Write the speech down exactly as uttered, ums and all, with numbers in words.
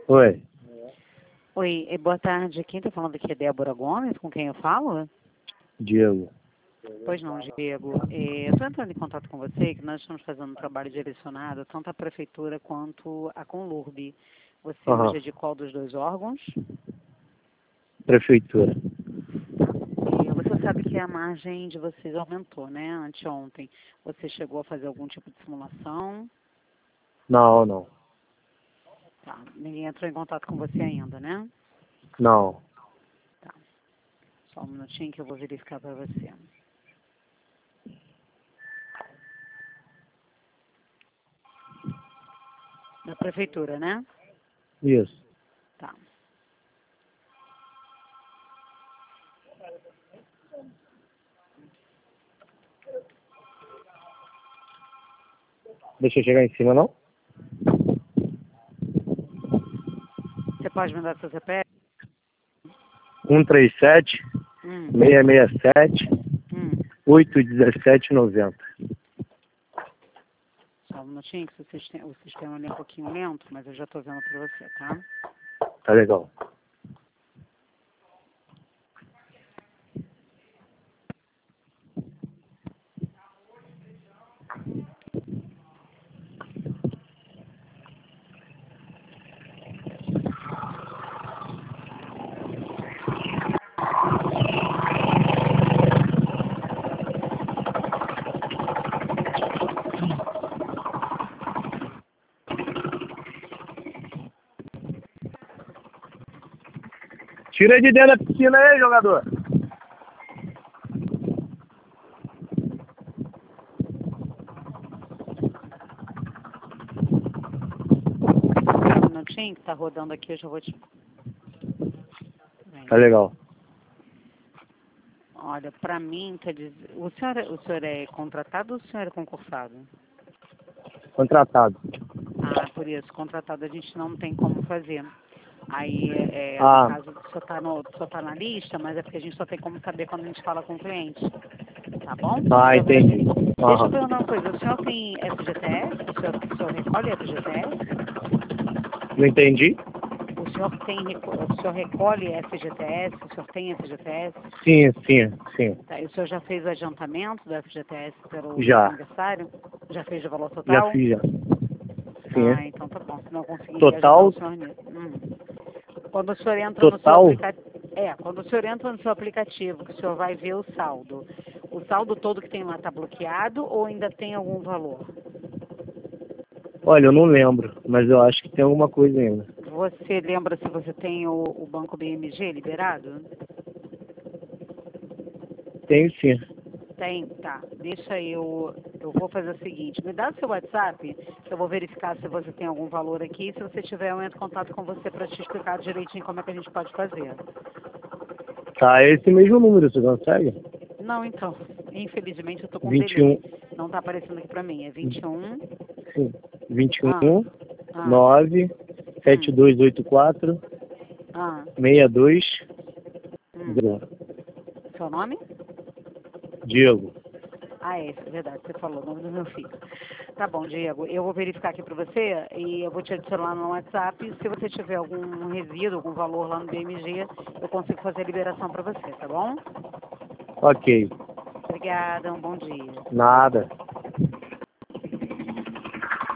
Oi, Oi, eh, boa tarde. Quem está falando aqui é Débora Gomes, com quem eu falo? Diego. Pois não, Diego. Eh, eu estou entrando em contato com você, que nós estamos fazendo um trabalho direcionado tanto à Prefeitura quanto à Conlurb. Você hoje Aham. é de qual dos dois órgãos? Prefeitura. Eh, você sabe que a margem de vocês aumentou, né? Anteontem. Você chegou a fazer algum tipo de simulação? Não, não. Tá. Ninguém entrou em contato com você ainda, né? Não. Tá. Só um minutinho que eu vou verificar para você. Da Prefeitura, né? Isso. Tá. Deixa eu chegar em cima, não? Você pode me dar seu C P F? um três sete, Hum, seis seis sete, hum. oito um sete nove zero. Só um minutinho que o sistema, o sistema é um pouquinho lento, mas eu já estou vendo para você, tá? Tá legal. Tira de dentro da piscina aí, jogador. Só um minutinho que está rodando aqui, eu já vou te... Bem, Tá legal. olha, para mim, quer dizer, o senhor, é- o senhor é contratado ou o senhor é concursado? Contratado. Ah, por isso, contratado a gente não tem como fazer. Aí, é, é, no Ah, caso, só está no, só tá na lista, mas é porque a gente só tem como saber quando a gente fala com o cliente. Tá bom? ah, Eu entendi. agradeço. Deixa eu Aham. perguntar uma coisa. O senhor tem F G T S? O senhor, o senhor recolhe F G T S? Não entendi? O senhor tem, reco- o senhor recolhe F G T S? O senhor tem F G T S? Sim, sim, sim. Tá, e o senhor já fez o adiantamento do F G T S pelo mês de Já. aniversário? Já fez de valor Já total? fiz, já. Ah, Sim. então tá bom. Senão eu conseguiria ajudar o Total, senhor nisso. Hum. Quando o senhor entra no seu total, aplicativo, é, quando o senhor entra no seu aplicativo, que o senhor vai ver o saldo, o saldo todo que tem lá está bloqueado ou ainda tem algum valor? olha, eu não lembro, mas eu acho que tem alguma coisa ainda. Você lembra se você tem o, o banco B M G liberado? Tenho sim. Tem, tá. Deixa eu. Eu vou fazer o seguinte, me dá o seu WhatsApp, que eu vou verificar se você tem algum valor aqui. Se você tiver, eu entro em contato com você para te explicar direitinho como é que a gente pode fazer. Tá, é esse mesmo número, você consegue? Não, então. Infelizmente eu tô com um vinte e um, delay. Não tá aparecendo aqui para mim. É vinte e um. sim. vinte e Ah, um, ah, nove, sete hum, dois oito quatro, ah, seis dois hum. zero. Seu nome? Diego. Ah, é, é verdade, você falou o nome do meu filho. Tá bom, Diego, eu vou verificar aqui para você e eu vou te adicionar no WhatsApp. Se você tiver algum resíduo, algum valor lá no B M G, eu consigo fazer a liberação para você, tá bom? Ok. Obrigada, um bom dia. Nada.